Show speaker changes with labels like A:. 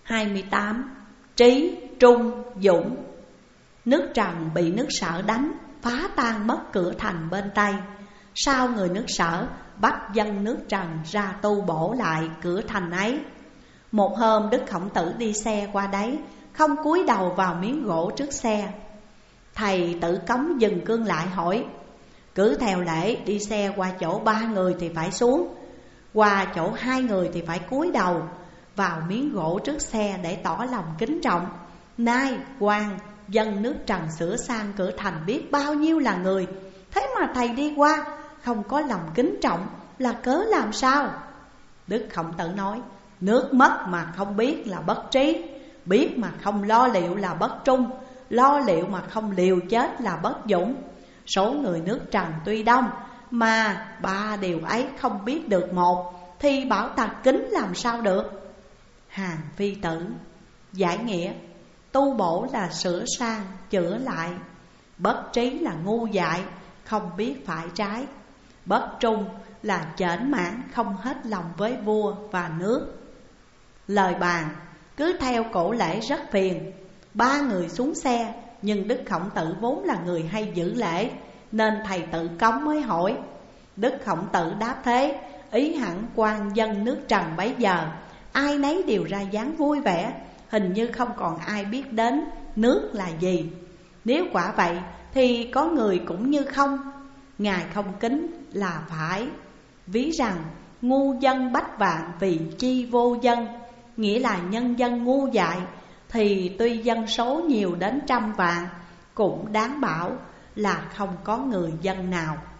A: 28. Trí, trung, dũng. Nước Trần bị nước Sở đánh, phá tan mất cửa thành bên Tây. Sau người nước Sở bắt dân nước Trần ra tu bổ lại cửa thành ấy. Một hôm Đức Khổng Tử đi xe qua đấy, không cúi đầu vào miếng gỗ trước xe. Thầy Tử Cống dừng cương lại hỏi: cứ theo lễ đi xe qua chỗ 3 người thì phải xuống, qua chỗ 2 người thì phải cúi đầu vào miếng gỗ trước xe để tỏ lòng kính trọng. Nay quan dân nước Trần sửa sang cửa thành biết bao nhiêu là người, thế mà thầy đi qua không có lòng kính trọng là cớ làm sao? Đức Khổng Tử nói: nước mất mà không biết là bất trí, biết mà không lo liệu là bất trung, lo liệu mà không liều chết là bất dũng. Số người nước Trần tuy đông mà 3 điều ấy không biết được một, thì bảo ta kính làm sao được? Hàn Phi Tử. Giải nghĩa: tu bổ là sửa sang, chữa lại. Bất trí là ngu dại, không biết phải trái. Bất trung là chểnh mãn, không hết lòng với vua và nước. Lời bàn: cứ theo cổ lễ rất phiền. 3 người xuống xe, nhưng Đức Khổng Tử vốn là người hay giữ lễ, nên thầy Tử Cống mới hỏi. Đức Khổng Tử đáp thế: ý hẳn quan dân nước Trần bấy giờ ai nấy đều ra dáng vui vẻ, hình như không còn ai biết đến nước là gì. Nếu quả vậy thì có người cũng như không. Ngài không kính là phải. Ví rằng ngu dân bách vạn vì chi vô dân, nghĩa là nhân dân ngu dại thì tuy dân số nhiều đến trăm vạn, cũng đáng bảo là không có người dân nào